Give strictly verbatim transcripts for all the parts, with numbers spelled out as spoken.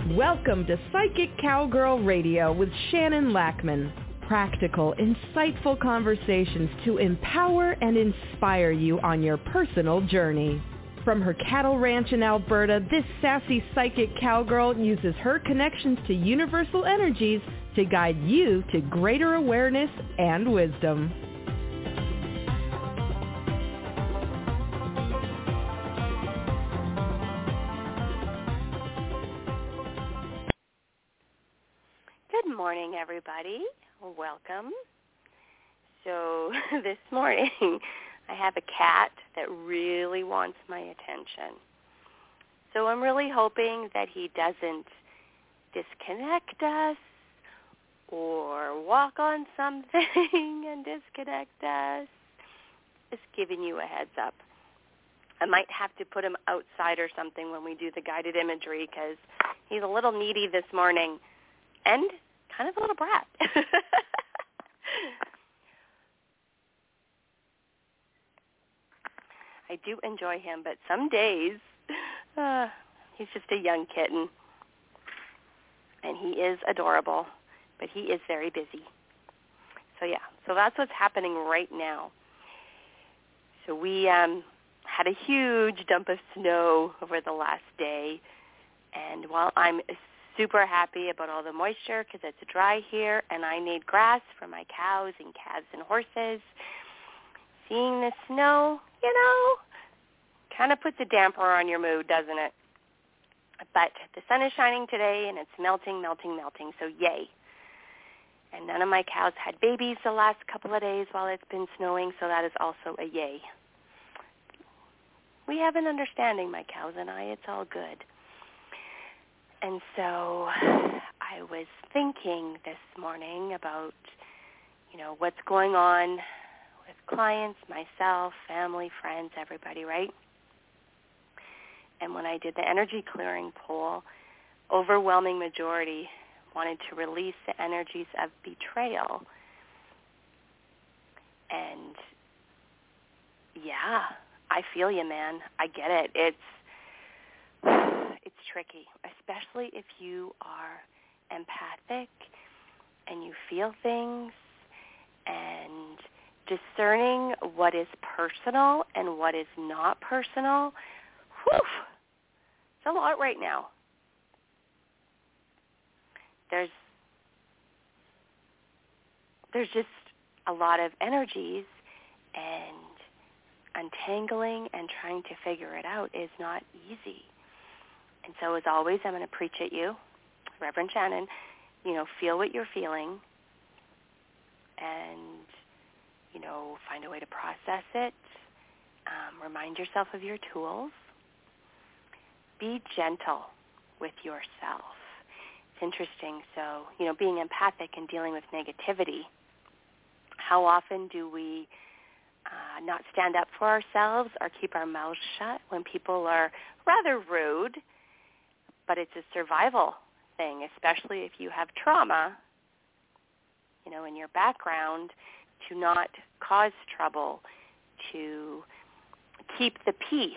Welcome to Psychic Cowgirl Radio with Shannon Lackman. Practical, insightful conversations to empower and inspire you on your personal journey. From her cattle ranch in Alberta, this sassy psychic cowgirl uses her connections to universal energies to guide you to greater awareness and wisdom. Good morning, everybody. Welcome. So this morning, I have a cat that really wants my attention. So I'm really hoping that he doesn't disconnect us or walk on something and disconnect us. Just giving you a heads up. I might have to put him outside or something when we do the guided imagery because he's a little needy this morning and kind of a little brat. I do enjoy him, but some days uh, he's just a young kitten, and he is adorable, but he is very busy. So yeah, so that's what's happening right now. So we um, had a huge dump of snow over the last day, and while I'm super happy about all the moisture because it's dry here, and I need grass for my cows and calves and horses, seeing the snow, you know, kind of puts a damper on your mood, doesn't it? But the sun is shining today, and it's melting, melting, melting, so yay. And none of my cows had babies the last couple of days while it's been snowing, so that is also a yay. We have an understanding, my cows and I. It's all good. And so I was thinking this morning about, you know, what's going on with clients, myself, family, friends, everybody, right? And when I did the energy clearing poll, overwhelming majority wanted to release the energies of betrayal. And yeah, I feel you, man. I get it. It's it's tricky, especially if you are empathic and you feel things and discerning what is personal and what is not personal. Whew, it's a lot right now. There's there's just a lot of energies, and untangling and trying to figure it out is not easy. And so as always, I'm going to preach at you, Reverend Shannon, you know, feel what you're feeling and, you know, find a way to process it. Um, remind yourself of your tools. Be gentle with yourself. It's interesting. So, you know, being empathic and dealing with negativity, how often do we uh, not stand up for ourselves or keep our mouths shut when people are rather rude? But it's a survival thing, especially if you have trauma, you know, in your background, to not cause trouble, to keep the peace.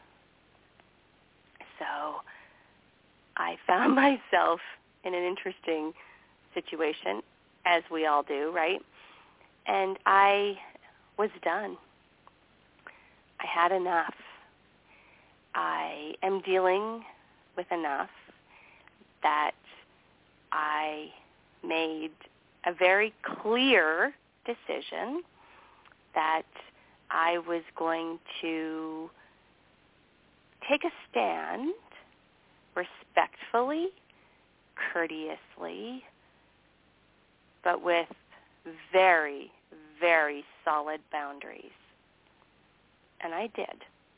So I found myself in an interesting situation, as we all do, right? And I was done. I had enough. I am dealing with enough that I made a very clear decision that I was going to take a stand respectfully, courteously, but with very, very solid boundaries. And I did.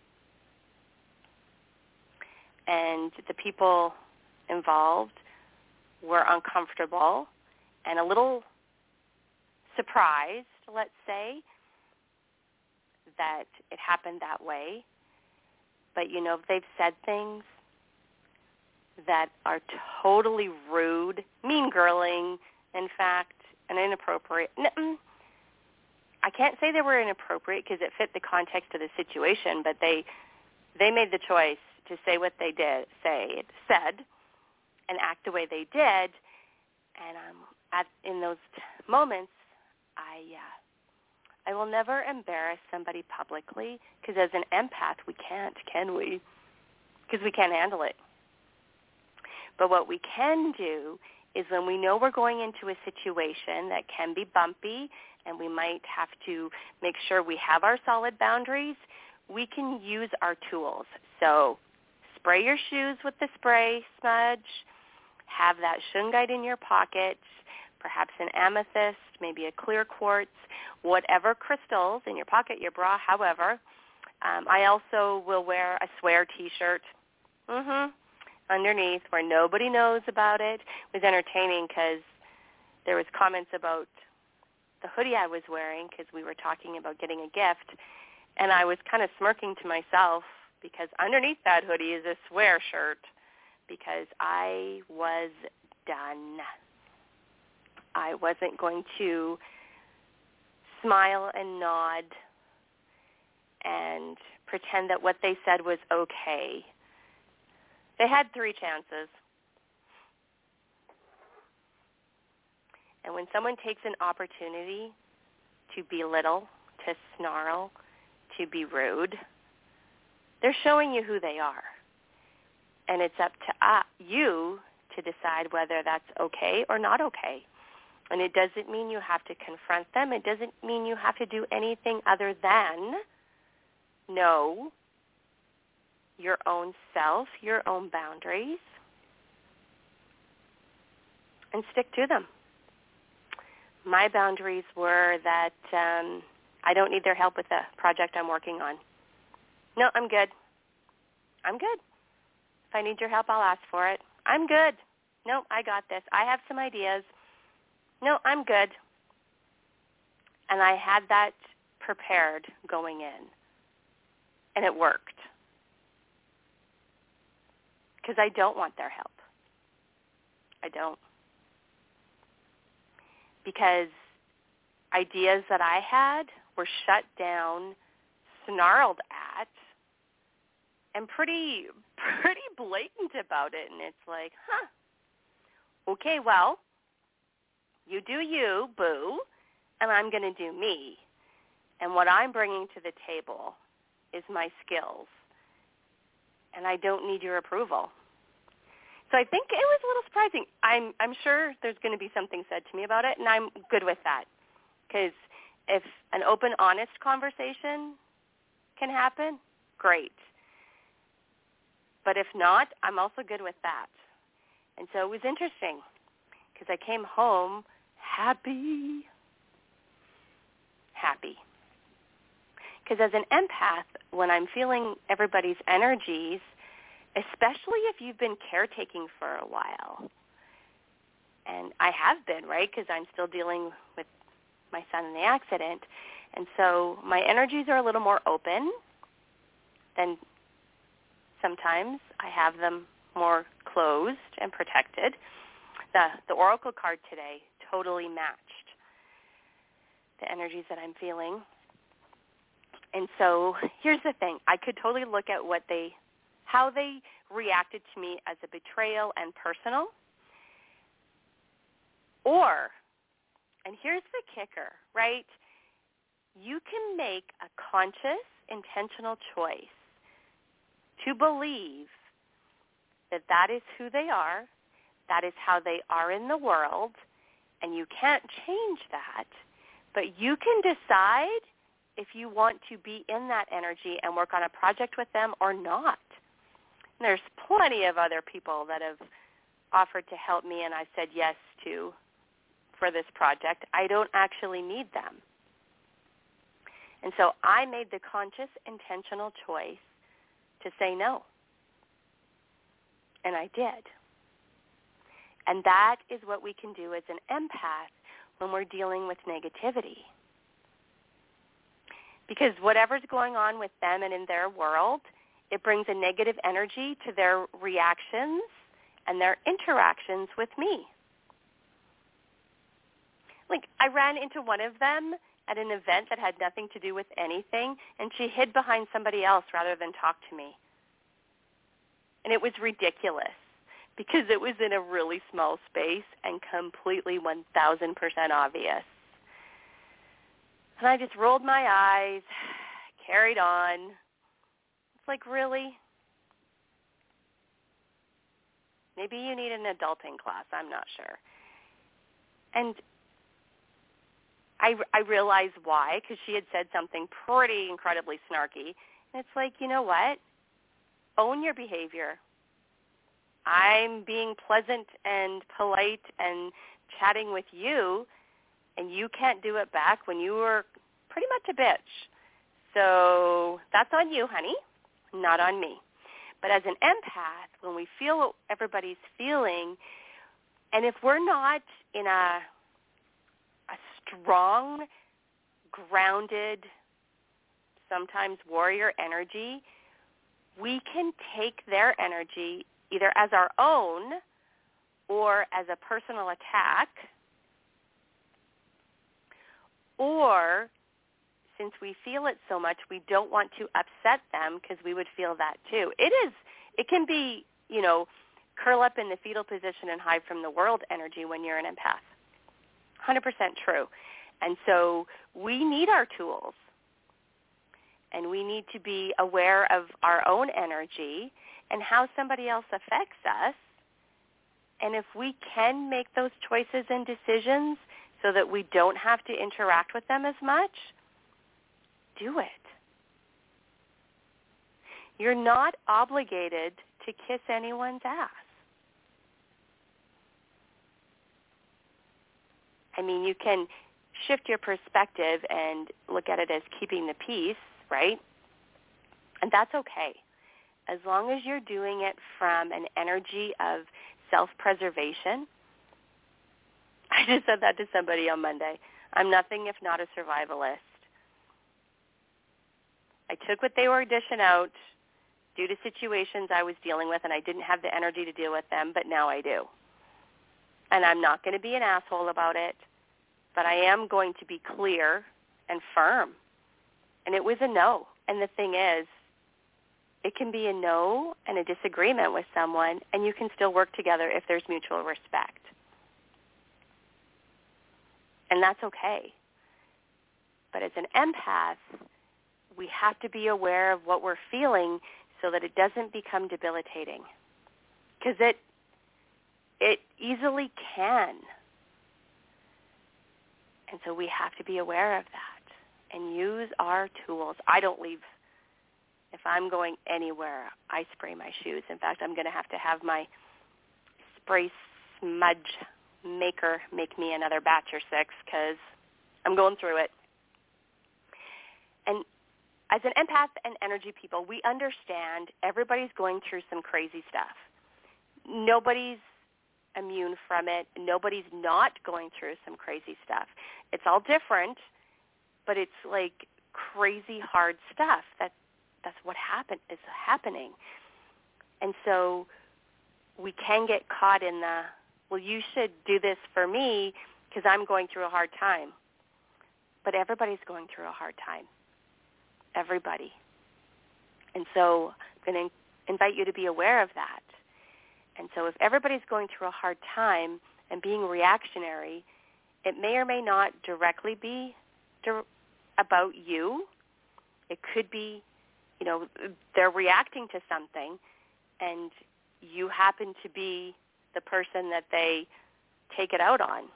And the people involved were uncomfortable and a little surprised, let's say, that it happened that way. But, you know, they've said things that are totally rude, mean-girling, in fact, and inappropriate. I can't say they were inappropriate because it fit the context of the situation, but they they made the choice to say what they did say said, and act the way they did. And um, at, in those t- moments, I uh, I will never embarrass somebody publicly, because as an empath, we can't, can we? Because we can't handle it. But what we can do is when we know we're going into a situation that can be bumpy and we might have to make sure we have our solid boundaries, we can use our tools. So spray your shoes with the spray smudge, have that shungite in your pocket, perhaps an amethyst, maybe a clear quartz, whatever crystals in your pocket, your bra, however. Um, I also will wear a swear T-shirt mm-hmm, underneath where nobody knows about it. It was entertaining because there was comments about the hoodie I was wearing because we were talking about getting a gift, and I was kind of smirking to myself because underneath that hoodie is a swear shirt because I was done. I wasn't going to smile and nod and pretend that what they said was okay. They had three chances. And when someone takes an opportunity to belittle, to snarl, to be rude, they're showing you who they are. And it's up to uh, you to decide whether that's okay or not okay. And it doesn't mean you have to confront them. It doesn't mean you have to do anything other than know your own self, your own boundaries, and stick to them. My boundaries were that um, I don't need their help with the project I'm working on. No, I'm good. I'm good. If I need your help, I'll ask for it. I'm good. No, I got this. I have some ideas. No, I'm good. And I had that prepared going in. And it worked. Because I don't want their help. I don't. Because ideas that I had were shut down, snarled at, and pretty pretty blatant about it. And it's like, huh, okay, well, you do you, boo, and I'm going to do me. And what I'm bringing to the table is my skills. And I don't need your approval. So I think it was a little surprising. I'm I'm sure there's going to be something said to me about it, and I'm good with that. Because if an open, honest conversation can happen, great. But if not, I'm also good with that. And so it was interesting because I came home happy, happy. Because as an empath, when I'm feeling everybody's energies, especially if you've been caretaking for a while, and I have been, right, because I'm still dealing with my son in the accident, and so my energies are a little more open than sometimes. I have them more closed and protected. The, the Oracle card today totally matched the energies that I'm feeling. And so here's the thing. I could totally look at what they, how they reacted to me as a betrayal and personal. Or, and here's the kicker, right? You can make a conscious, intentional choice to believe that that is who they are, that is how they are in the world, and you can't change that, but you can decide if you want to be in that energy and work on a project with them or not. And there's plenty of other people that have offered to help me and I said yes to for this project. I don't actually need them. And so I made the conscious, intentional choice to say no. And I did. And that is what we can do as an empath when we're dealing with negativity. Because whatever's going on with them and in their world, it brings a negative energy to their reactions and their interactions with me. Like, I ran into one of them at an event that had nothing to do with anything, and she hid behind somebody else rather than talk to me. And it was ridiculous because it was in a really small space and completely one thousand percent obvious. And I just rolled my eyes, carried on. It's like, really? Maybe you need an adulting class. I'm not sure. And I, I realized why, because she had said something pretty incredibly snarky. And it's like, you know what? Own your behavior. I'm being pleasant and polite and chatting with you, and you can't do it back when you were pretty much a bitch. So that's on you, honey, not on me. But as an empath, when we feel what everybody's feeling, and if we're not in a, a strong, grounded, sometimes warrior energy, we can take their energy either as our own or as a personal attack, or since we feel it so much, we don't want to upset them because we would feel that too. It is, it can be, you know, curl up in the fetal position and hide from the world energy when you're an empath. one hundred percent true. And so we need our tools, and we need to be aware of our own energy and how somebody else affects us. And if we can make those choices and decisions so that we don't have to interact with them as much, do it. You're not obligated to kiss anyone's ass. I mean, you can shift your perspective and look at it as keeping the peace, right? And that's okay, as long as you're doing it from an energy of self-preservation. I just said that to somebody on Monday. I'm nothing if not a survivalist. I took what they were dishing out due to situations I was dealing with, and I didn't have the energy to deal with them, but now I do. And I'm not going to be an asshole about it, but I am going to be clear and firm. And it was a no. And the thing is, it can be a no and a disagreement with someone, and you can still work together if there's mutual respect. And that's okay. But as an empath, we have to be aware of what we're feeling so that it doesn't become debilitating, because it it easily can. And so we have to be aware of that and use our tools. I don't leave. If I'm going anywhere, I spray my shoes. In fact, I'm going to have to have my spray smudge maker make me another batch or six, because I'm going through it. And as an empath and energy people, we understand everybody's going through some crazy stuff. Nobody's immune from it. Nobody's not going through some crazy stuff. It's all different, but it's like crazy hard stuff. That that's what happen is happening. And so we can get caught in the, well, you should do this for me because I'm going through a hard time. But everybody's going through a hard time. Everybody. And so I'm going to invite you to be aware of that. And so if everybody's going through a hard time and being reactionary, it may or may not directly be dir- about you. It could be, you know, they're reacting to something, and you happen to be the person that they take it out on.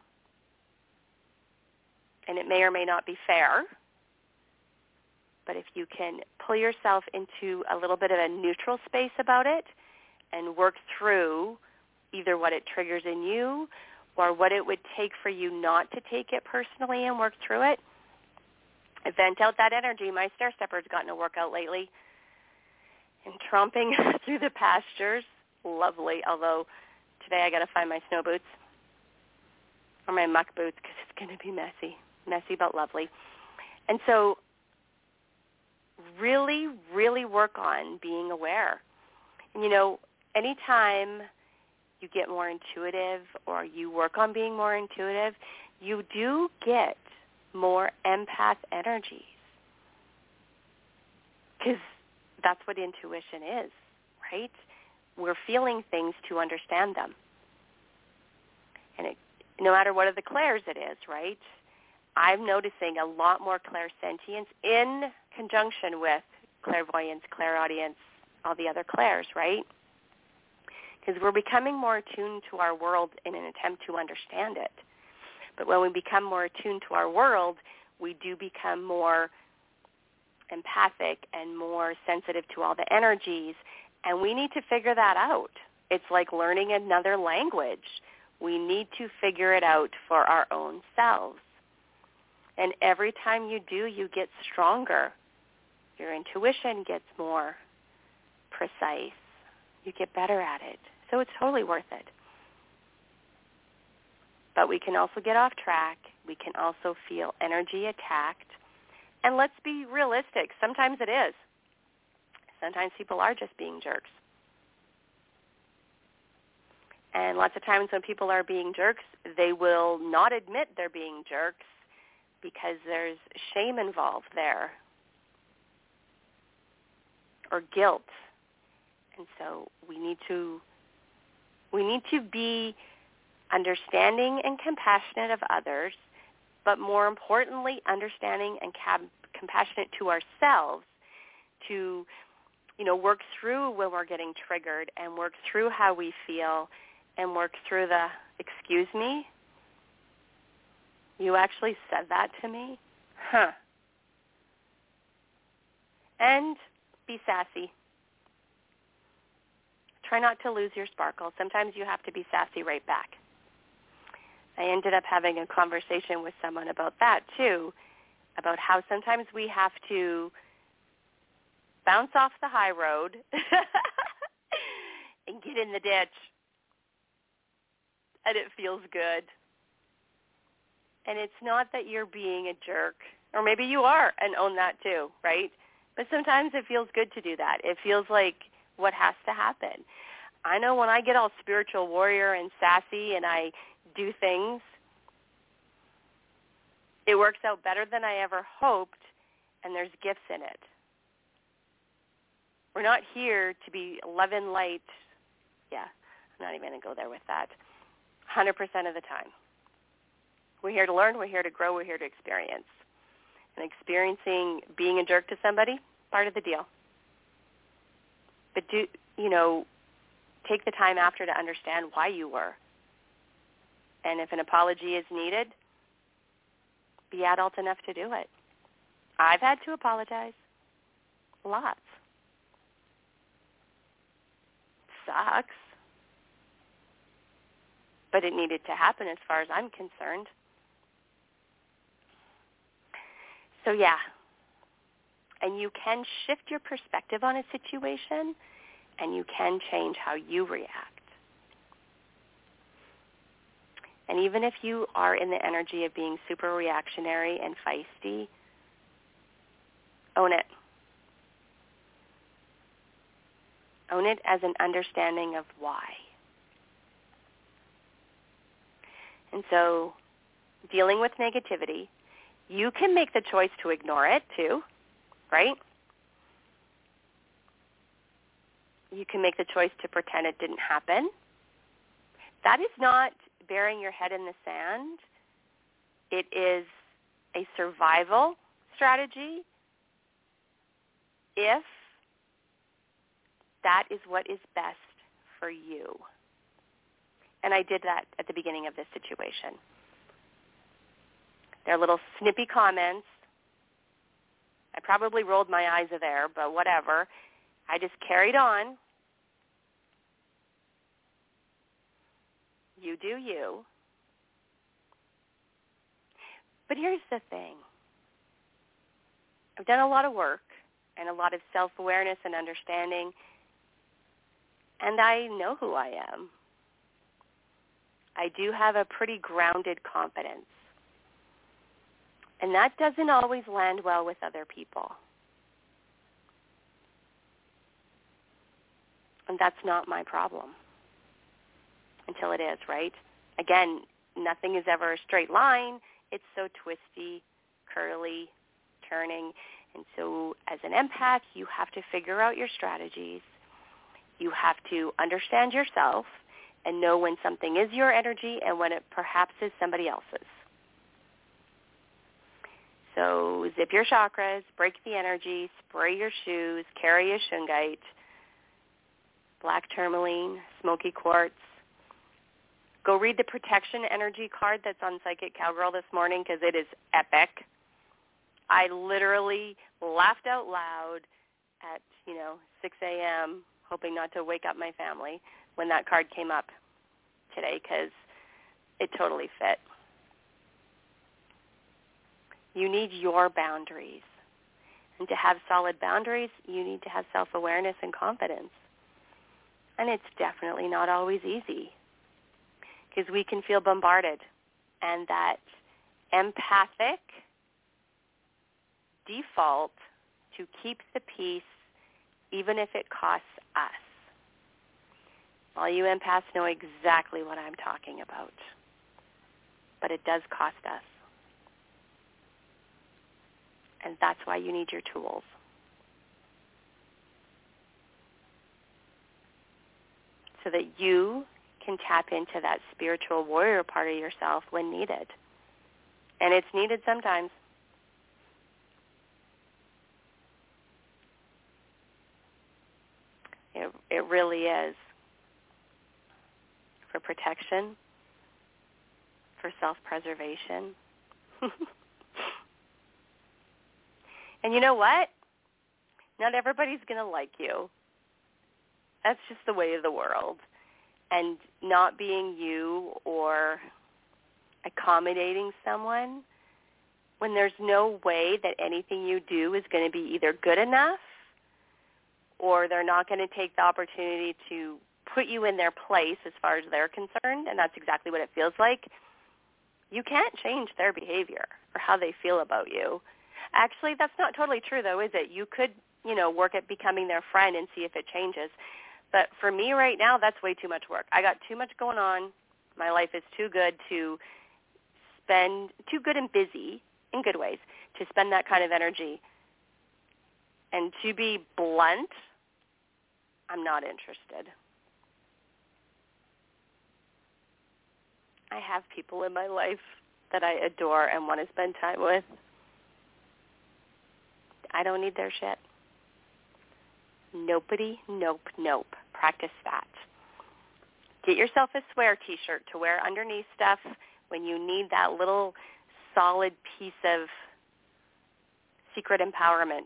And it may or may not be fair. But if you can pull yourself into a little bit of a neutral space about it and work through either what it triggers in you or what it would take for you not to take it personally and work through it, vent out that energy. My stair-stepper's gotten a workout lately. And tromping through the pastures, lovely, although today I got to find my snow boots or my muck boots because it's going to be messy. Messy but lovely. And so really, really work on being aware. And, you know, anytime you get more intuitive or you work on being more intuitive, you do get more empath energies, because that's what intuition is, right? we're feeling things to understand them. And it, no matter what of the clairs it is, right? I'm noticing a lot more clairsentience in conjunction with clairvoyance, clairaudience, all the other clairs, right? Because we're becoming more attuned to our world in an attempt to understand it. But when we become more attuned to our world, we do become more empathic and more sensitive to all the energies, and we need to figure that out. It's like learning another language. We need to figure it out for our own selves. And every time you do, you get stronger. Your intuition gets more precise. You get better at it. So it's totally worth it. But we can also get off track. We can also feel energy attacked. And let's be realistic. Sometimes it is. Sometimes people are just being jerks. And lots of times when people are being jerks, they will not admit they're being jerks because there's shame involved there or guilt. And so we need to we need to be understanding and compassionate of others, but more importantly, understanding and cam- compassionate to ourselves to, you know, work through when we're getting triggered and work through how we feel and work through the, excuse me, you actually said that to me? Huh. And be sassy. Try not to lose your sparkle. Sometimes you have to be sassy right back. I ended up having a conversation with someone about that, too, about how sometimes we have to bounce off the high road and get in the ditch. And it feels good. And it's not that you're being a jerk, or maybe you are and own that too, right? But sometimes it feels good to do that. It feels like what has to happen. I know when I get all spiritual warrior and sassy and I do things, it works out better than I ever hoped, and there's gifts in it. We're not here to be love and light. Yeah, I'm not even going to go there with that. one hundred percent of the time. We're here to learn. We're here to grow. We're here to experience. And experiencing being a jerk to somebody, part of the deal. But do, you know, take the time after to understand why you were. And if an apology is needed, be adult enough to do it. I've had to apologize. Lots. Sucks. But it needed to happen as far as I'm concerned. So yeah, and you can shift your perspective on a situation, and you can change how you react. And even if you are in the energy of being super reactionary and feisty, own it. Own it as an understanding of why. And so dealing with negativity, you can make the choice to ignore it too, right? You can make the choice to pretend it didn't happen. That is not burying your head in the sand. It is a survival strategy if that is what is best for you. And I did that at the beginning of this situation. There are little snippy comments. I probably rolled my eyes there, but whatever. I just carried on. You do you. But here's the thing. I've done a lot of work and a lot of self-awareness and understanding, and I know who I am. I do have a pretty grounded competence. And that doesn't always land well with other people. And that's not my problem. Until it is, right? Again, nothing is ever a straight line. It's so twisty, curly, turning. And so as an empath, you have to figure out your strategies. You have to understand yourself and know when something is your energy and when it perhaps is somebody else's. So zip your chakras, break the energy, spray your shoes, carry a shungite, black tourmaline, smoky quartz. Go read the protection energy card that's on Psychic Cowgirl this morning because it is epic. I literally laughed out loud at, you know, six a.m., hoping not to wake up my family when that card came up today because it totally fit. You need your boundaries. And to have solid boundaries, you need to have self-awareness and confidence. And it's definitely not always easy because we can feel bombarded. And that empathic default to keep the peace even if it costs us. All you empaths know exactly what I'm talking about. But it does cost us. And that's why you need your tools. So that you can tap into that spiritual warrior part of yourself when needed. And it's needed sometimes. It, it really is. For protection, for self-preservation. And you know what? Not everybody's going to like you. That's just the way of the world. And not being you or accommodating someone when there's no way that anything you do is going to be either good enough or they're not going to take the opportunity to put you in their place as far as they're concerned, and that's exactly what it feels like. You can't change their behavior or how they feel about you. Actually, that's not totally true, though, is it? You could, you know, work at becoming their friend and see if it changes. But for me right now, that's way too much work. I got too much going on. My life is too good to spend, too good and busy, in good ways, to spend that kind of energy. And to be blunt, I'm not interested. I have people in my life that I adore and want to spend time with. I don't need their shit. Nobody, nope, nope. Practice that. Get yourself a swear t-shirt to wear underneath stuff when you need that little solid piece of secret empowerment.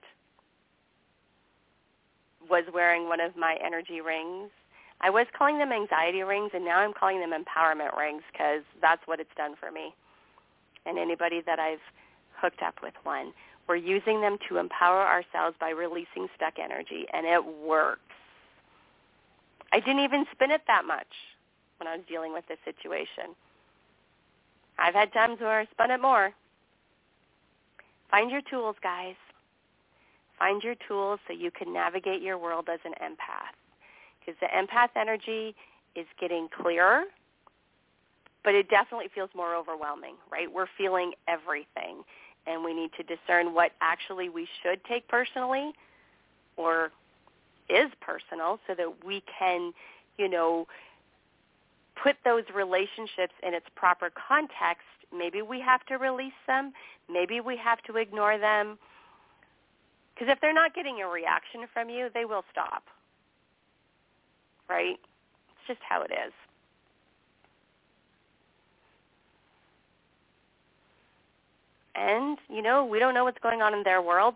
Was wearing one of my energy rings. I was calling them anxiety rings, and now I'm calling them empowerment rings because that's what it's done for me. And anybody that I've hooked up with one. We're using them to empower ourselves by releasing stuck energy, and it works. I didn't even spin it that much when I was dealing with this situation. I've had times where I spun it more. Find your tools, guys. Find your tools so you can navigate your world as an empath. Because the empath energy is getting clearer, but it definitely feels more overwhelming, right? We're feeling everything. And we need to discern what actually we should take personally or is personal so that we can, you know, put those relationships in its proper context. Maybe we have to release them. Maybe we have to ignore them. Because if they're not getting a reaction from you, they will stop, right? It's just how it is. And, you know, we don't know what's going on in their world,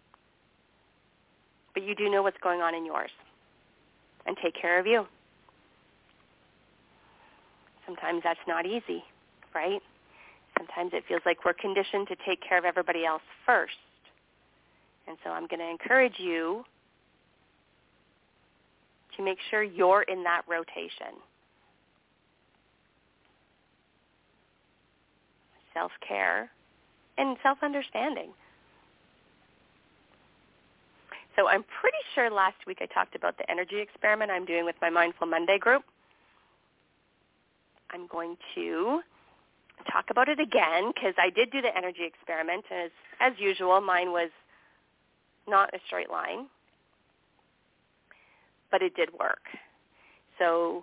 but you do know what's going on in yours. And take care of you. Sometimes that's not easy, right? Sometimes it feels like we're conditioned to take care of everybody else first. And so I'm going to encourage you to make sure you're in that rotation. Self-care and self-understanding. So I'm pretty sure last week I talked about the energy experiment I'm doing with my Mindful Monday group. I'm going to talk about it again because I did do the energy experiment. And as, as usual, mine was not a straight line. but it did work. So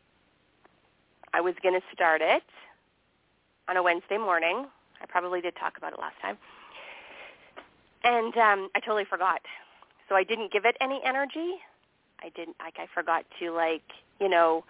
I was going to start it on a Wednesday morning. I probably did talk about it last time. And um, I totally forgot. So I didn't give it any energy. I didn't, like, I forgot to, like, you know,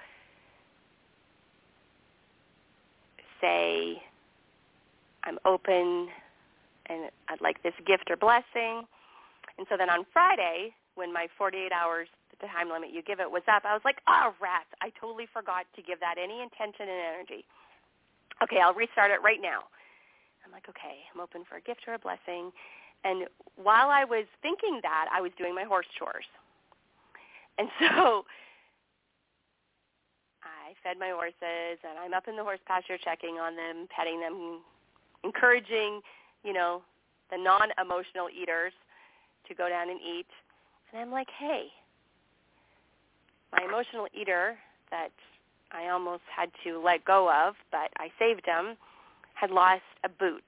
say I'm open and I'd like this gift or blessing. And so then on Friday, when my forty-eight hours, the time limit you give it, was up, I was like, oh, rats, I totally forgot to give that any intention and energy. Okay, I'll restart it right now. I'm like, okay, I'm open for a gift or a blessing. And while I was thinking that, I was doing my horse chores. And so I fed my horses, and I'm up in the horse pasture checking on them, petting them, encouraging, you know, the non-emotional eaters to go down and eat. And I'm like, hey, my emotional eater that I almost had to let go of, but I saved him, had lost a boot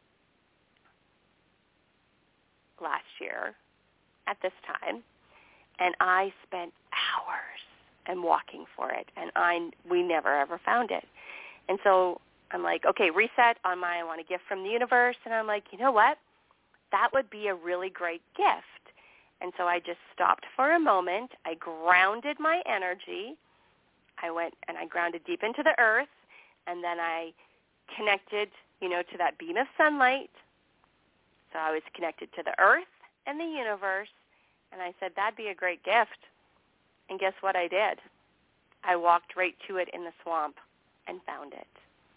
last year at this time, and I spent hours and walking for it, and I we never ever found it. And so I'm like, okay, reset on my I want a gift from the universe, and I'm like, you know what? That would be a really great gift. And so I just stopped for a moment. I grounded my energy. I went and I grounded deep into the earth, and then I connected, you know, to that beam of sunlight. So I was connected to the earth and the universe, and I said, that'd be a great gift. And guess what I did? I walked right to it in the swamp and found it.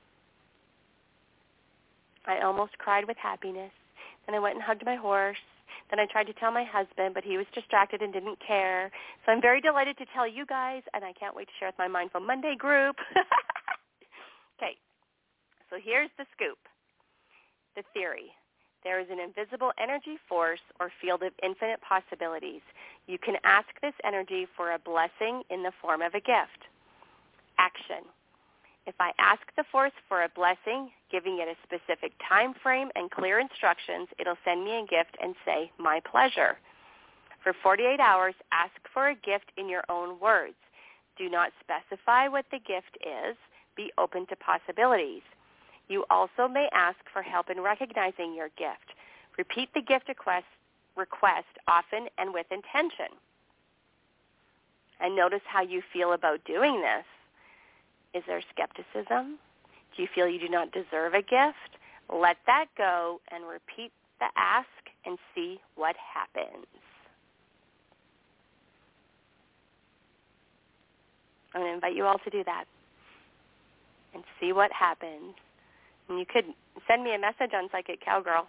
I almost cried with happiness. Then I went and hugged my horse. Then I tried to tell my husband, but he was distracted and didn't care. So I'm very delighted to tell you guys, and I can't wait to share with my Mindful Monday group. Okay, so here's the scoop, the theory. There is an invisible energy force or field of infinite possibilities. You can ask this energy for a blessing in the form of a gift. Action. If I ask the force for a blessing, giving it a specific time frame and clear instructions, it'll send me a gift and say, my pleasure. For forty-eight hours, ask for a gift in your own words. Do not specify what the gift is. Be open to possibilities. You also may ask for help in recognizing your gift. Repeat the gift request, request often and with intention. And notice how you feel about doing this. Is there skepticism? Do you feel you do not deserve a gift? Let that go and repeat the ask and see what happens. I'm going to invite you all to do that and see what happens. And you could send me a message on Psychic Cowgirl.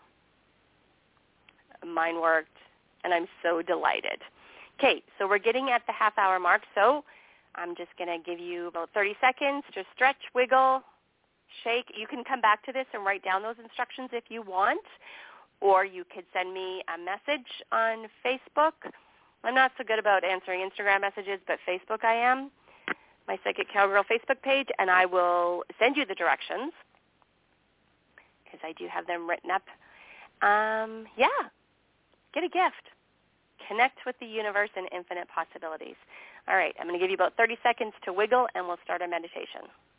Mine worked, and I'm so delighted. Okay, so we're getting at the half-hour mark, so I'm just going to give you about thirty seconds to stretch, wiggle, shake. You can come back to this and write down those instructions if you want, or you could send me a message on Facebook. I'm not so good about answering Instagram messages, but Facebook I am, my Psychic Cowgirl Facebook page, and I will send you the directions because I do have them written up. Um, yeah, get a gift. Connect with the universe and infinite possibilities. All right, I'm going to give you about thirty seconds to wiggle, and we'll start our meditation.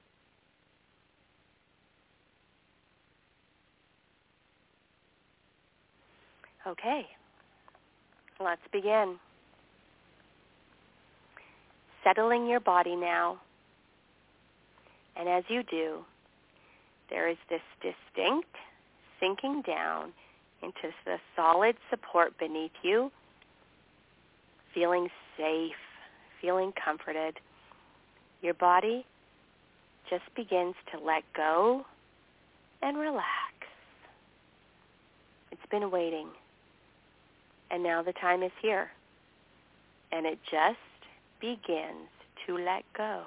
Okay, let's begin. Settling your body now. And as you do, there is this distinct sinking down into the solid support beneath you, feeling safe, feeling comforted. Your body just begins to let go and relax. It's been waiting, and now the time is here, and it just begins to let go.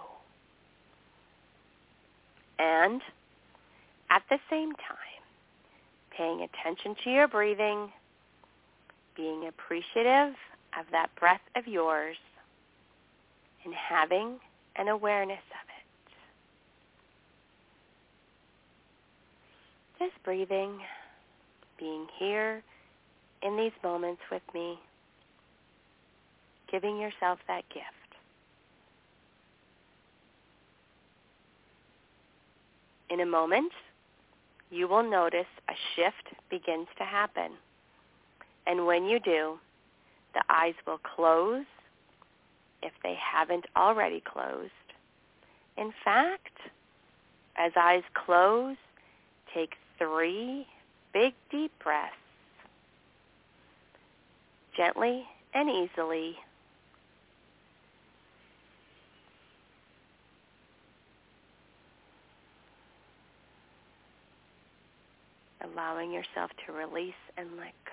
And at the same time, paying attention to your breathing, being appreciative of that breath of yours, and having an awareness of it. Just breathing, being here in these moments with me, giving yourself that gift. In a moment, you will notice a shift begins to happen. And when you do, the eyes will close if they haven't already closed. In fact, as eyes close, take three big deep breaths, gently and easily. Allowing yourself to release and let go.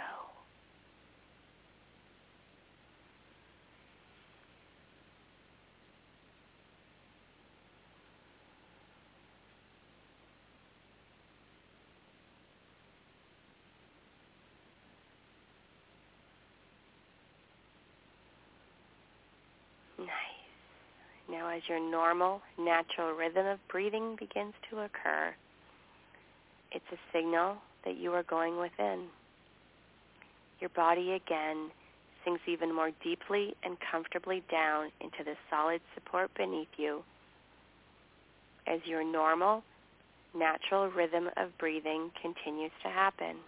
Nice. Now as your normal, natural rhythm of breathing begins to occur, it's a signal that you are going within. Your body again sinks even more deeply and comfortably down into the solid support beneath you as your normal, natural rhythm of breathing continues to happen.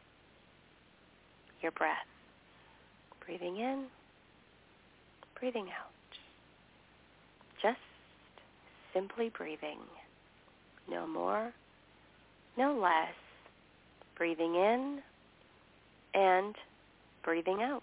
Your breath. Breathing in, breathing out. Just simply breathing. No more, no less. Breathing in and breathing out.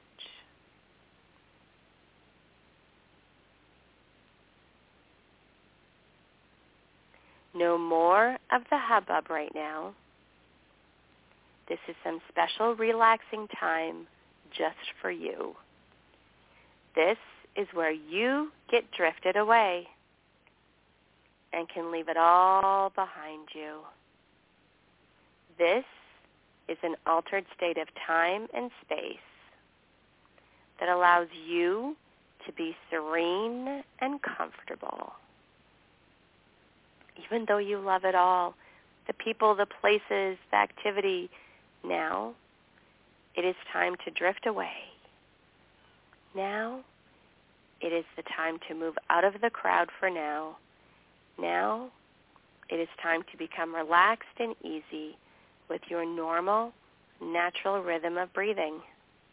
No more of the hubbub right now. This is some special relaxing time just for you. This is where you get drifted away and can leave it all behind you. This is an altered state of time and space that allows you to be serene and comfortable. Even though you love it all, the people, the places, the activity, now it is time to drift away. Now it is the time to move out of the crowd for now. Now it is time to become relaxed and easy with your normal, natural rhythm of breathing.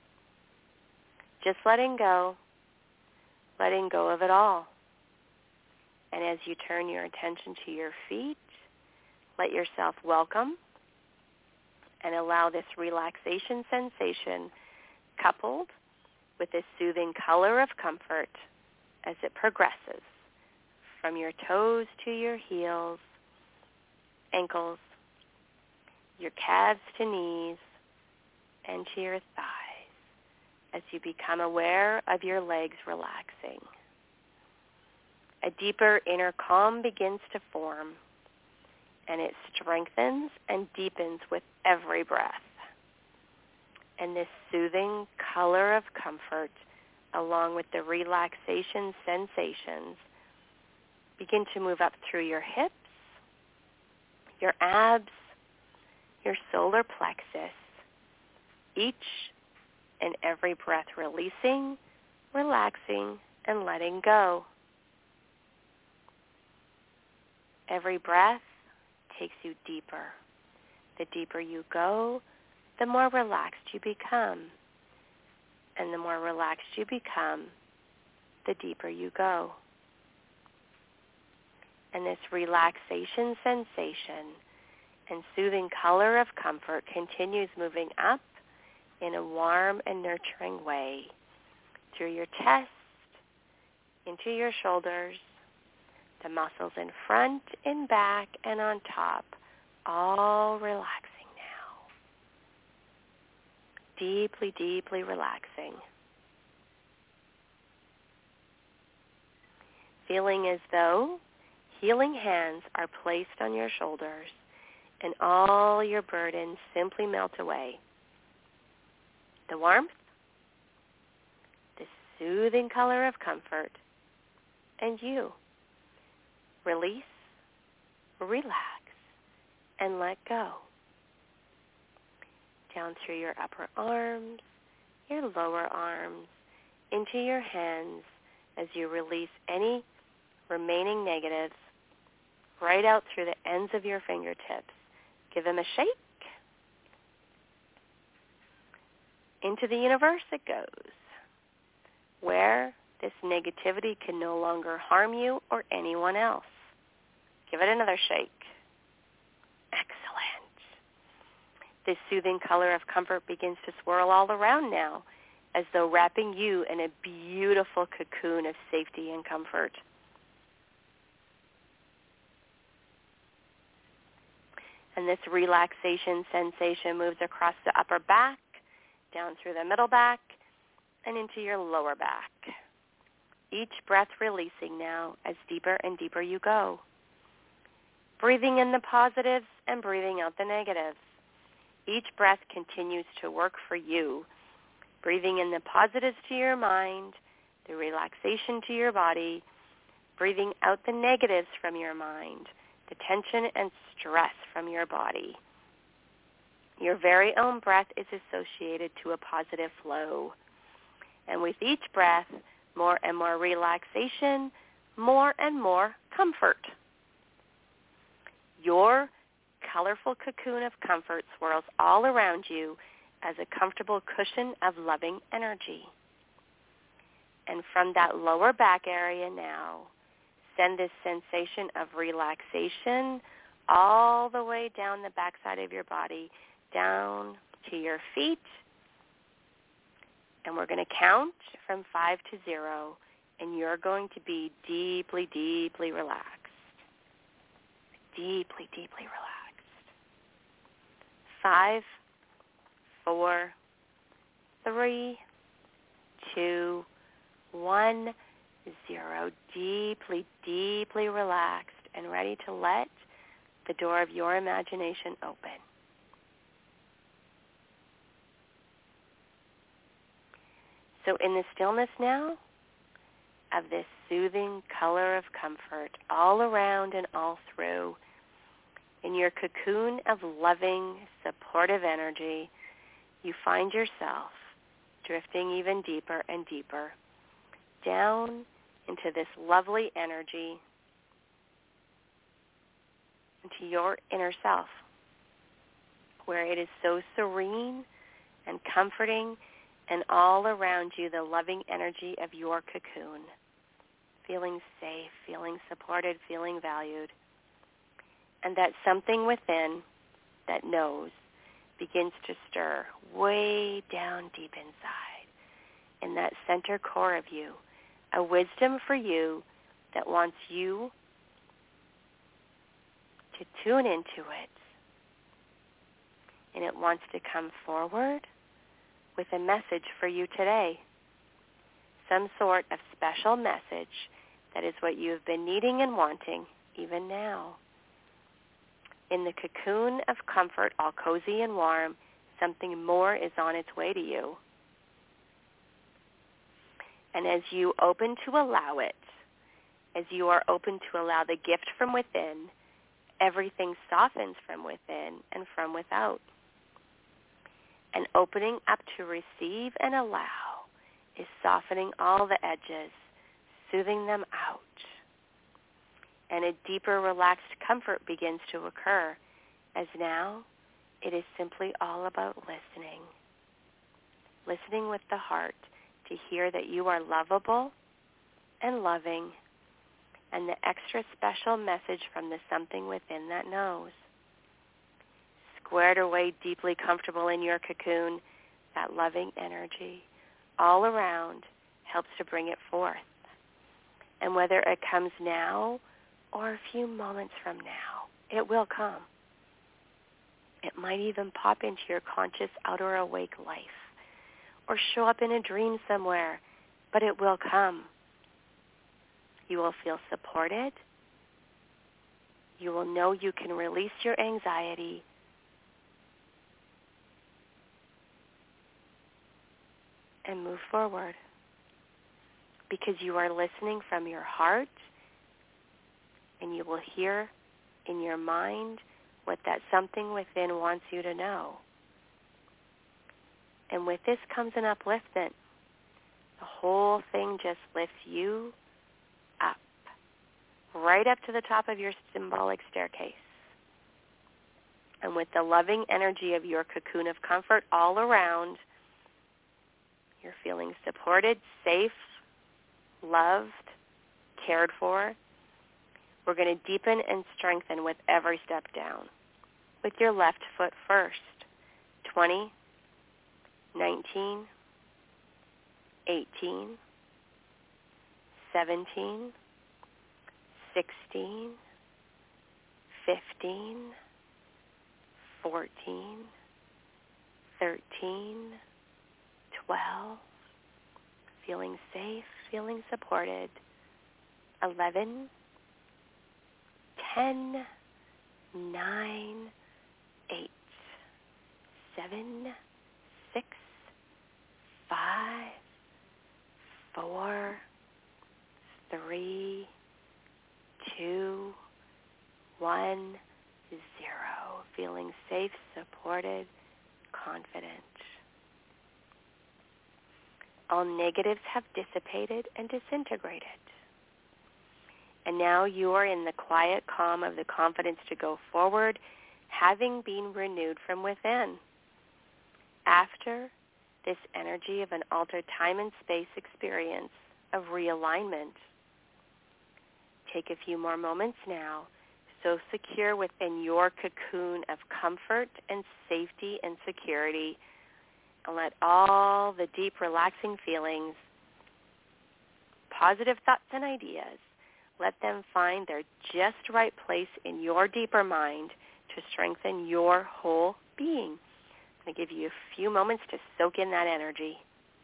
Just letting go, letting go of it all. And as you turn your attention to your feet, let yourself welcome and allow this relaxation sensation coupled with this soothing color of comfort as it progresses from your toes to your heels, ankles, your calves to knees, and to your thighs as you become aware of your legs relaxing. A deeper inner calm begins to form, and it strengthens and deepens with every breath. And this soothing color of comfort, along with the relaxation sensations, begin to move up through your hips, your abs, your solar plexus, each and every breath releasing, relaxing, and letting go. Every breath takes you deeper. The deeper you go, the more relaxed you become. And the more relaxed you become, the deeper you go. And this relaxation sensation and soothing color of comfort continues moving up in a warm and nurturing way through your chest, into your shoulders, the muscles in front, in back, and on top, all relaxing now. Deeply, deeply relaxing. Feeling as though healing hands are placed on your shoulders and all your burdens simply melt away. The warmth, the soothing color of comfort, and you. Release, relax, and let go. Down through your upper arms, your lower arms, into your hands as you release any remaining negatives right out through the ends of your fingertips. Give them a shake. Into the universe it goes, where this negativity can no longer harm you or anyone else. Give it another shake. Excellent. This soothing color of comfort begins to swirl all around now, as though wrapping you in a beautiful cocoon of safety and comfort. And this relaxation sensation moves across the upper back, down through the middle back, and into your lower back. Each breath releasing now as deeper and deeper you go. Breathing in the positives and breathing out the negatives. Each breath continues to work for you. Breathing in the positives to your mind, the relaxation to your body, breathing out the negatives from your mind, the tension and stress from your body. Your very own breath is associated to a positive flow. And with each breath, more and more relaxation, more and more comfort. Your colorful cocoon of comfort swirls all around you as a comfortable cushion of loving energy. And from that lower back area now, send this sensation of relaxation all the way down the backside of your body, down to your feet. And we're going to count from five to zero, and you're going to be deeply, deeply relaxed. Deeply, deeply relaxed. Five, four, three, two, one, zero. Deeply, deeply relaxed and ready to let the door of your imagination open. So in the stillness now of this soothing color of comfort all around and all through, in your cocoon of loving, supportive energy, you find yourself drifting even deeper and deeper down into this lovely energy, into your inner self, where it is so serene and comforting, and all around you the loving energy of your cocoon, feeling safe, feeling supported, feeling valued. And that something within that knows begins to stir way down deep inside, in that center core of you, a wisdom for you that wants you to tune into it. And it wants to come forward with a message for you today, some sort of special message that is what you have been needing and wanting even now. In the cocoon of comfort, all cozy and warm, something more is on its way to you. And as you open to allow it, as you are open to allow the gift from within, everything softens from within and from without. And opening up to receive and allow is softening all the edges, soothing them out. And a deeper, relaxed comfort begins to occur, as now it is simply all about listening. Listening with the heart to hear that you are lovable and loving, and the extra special message from the something within that knows. Squared away, deeply comfortable in your cocoon, that loving energy all around helps to bring it forth. And whether it comes now or a few moments from now, it will come. It might even pop into your conscious outer awake life or show up in a dream somewhere, but it will come. You will feel supported. You will know you can release your anxiety. And move forward, because you are listening from your heart, and you will hear in your mind what that something within wants you to know. And with this comes an upliftment, The whole thing just lifts you up, right up to the top of your symbolic staircase. And with the loving energy of your cocoon of comfort all around, you're feeling supported, safe, loved, cared for. We're going to deepen and strengthen with every step down. With your left foot first. twenty, nineteen, eighteen, seventeen, sixteen, fifteen, fourteen, thirteen, twelve, feeling safe, feeling supported, eleven, ten, nine, eight, seven, six, five, four, three, two, one, zero. Feeling safe, supported, confident. All negatives have dissipated and disintegrated. And now you are in the quiet calm of the confidence to go forward, having been renewed from within. After this energy of an altered time and space experience of realignment, take a few more moments now, so secure within your cocoon of comfort and safety and security, and let all the deep, relaxing feelings, positive thoughts and ideas, let them find their just right place in your deeper mind to strengthen your whole being. I'm going to give you a few moments to soak in that energy.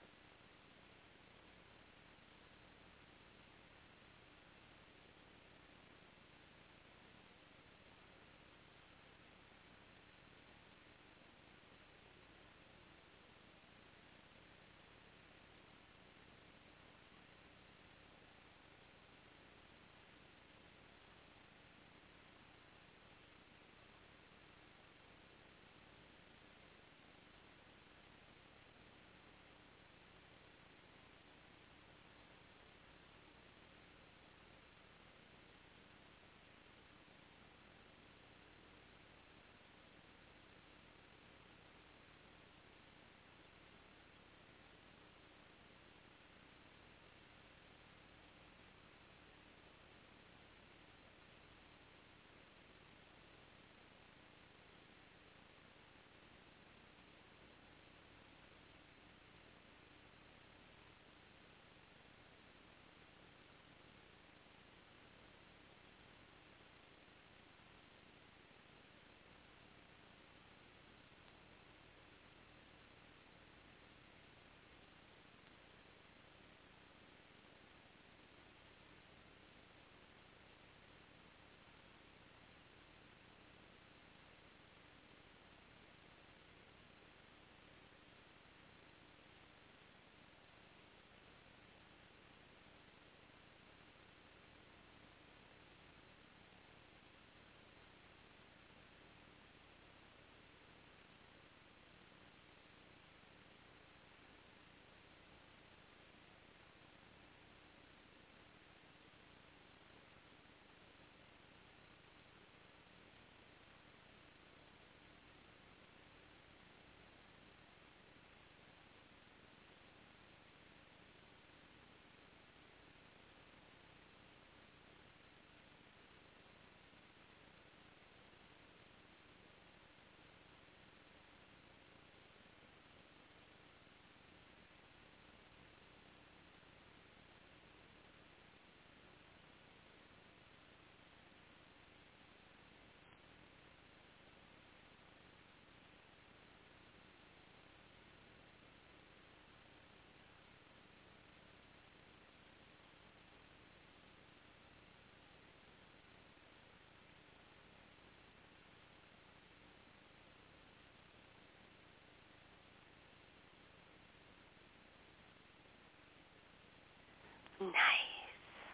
Nice.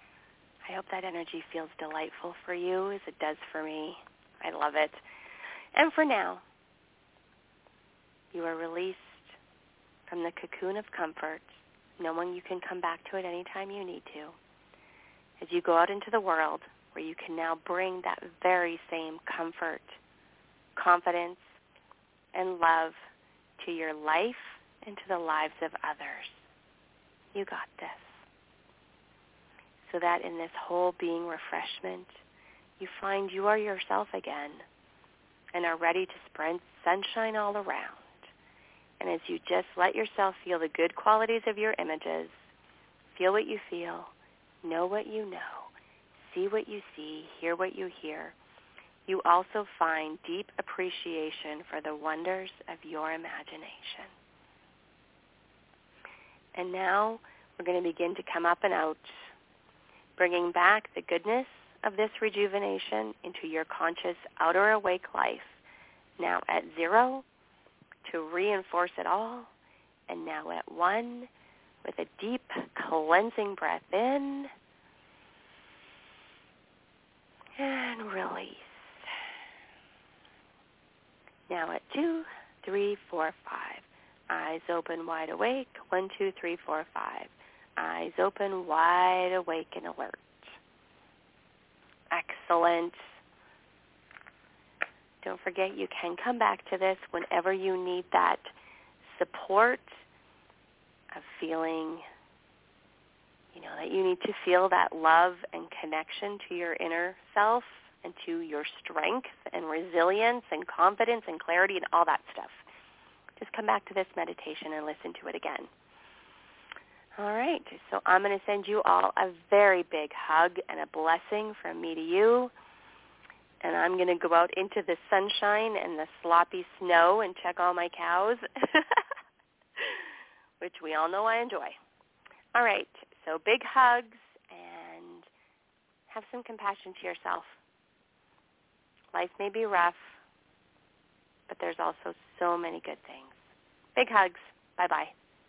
I hope that energy feels delightful for you as it does for me. I love it. And for now, you are released from the cocoon of comfort knowing you can come back to it anytime you need to, as you go out into the world where you can now bring that very same comfort, confidence, and love to your life and to the lives of others. You got this. So that in this whole being refreshment, you find you are yourself again and are ready to spread sunshine all around. And as you just let yourself feel the good qualities of your images, feel what you feel, know what you know, see what you see, hear what you hear, you also find deep appreciation for the wonders of your imagination. And now we're going to begin to come up and out, bringing back the goodness of this rejuvenation into your conscious outer awake life, now at zero, to reinforce it all, and now at one, with a deep cleansing breath in, and release. Now at two, three, four, five. Eyes open, wide awake. One, two, three, four, five. Eyes open, wide awake and alert. Excellent. Don't forget, you can come back to this whenever you need that support of feeling, you know, that you need to feel that love and connection to your inner self and to your strength and resilience and confidence and clarity and all that stuff. Just come back to this meditation and listen to it again. All right, so I'm going to send you all a very big hug and a blessing from me to you. And I'm going to go out into the sunshine and the sloppy snow and check all my cows, which we all know I enjoy. All right, so big hugs and have some compassion to yourself. Life may be rough, but there's also so many good things. Big hugs. Bye-bye.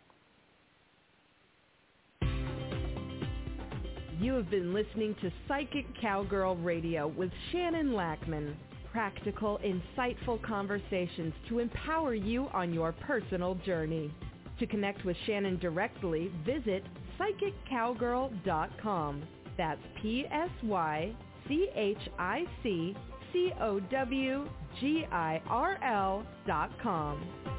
You have been listening to Psychic Cowgirl Radio with Shannon Lackman. Practical, insightful conversations to empower you on your personal journey. To connect with Shannon directly, visit psychic cowgirl dot com. That's P S Y C H I C C O W G I R L dot com.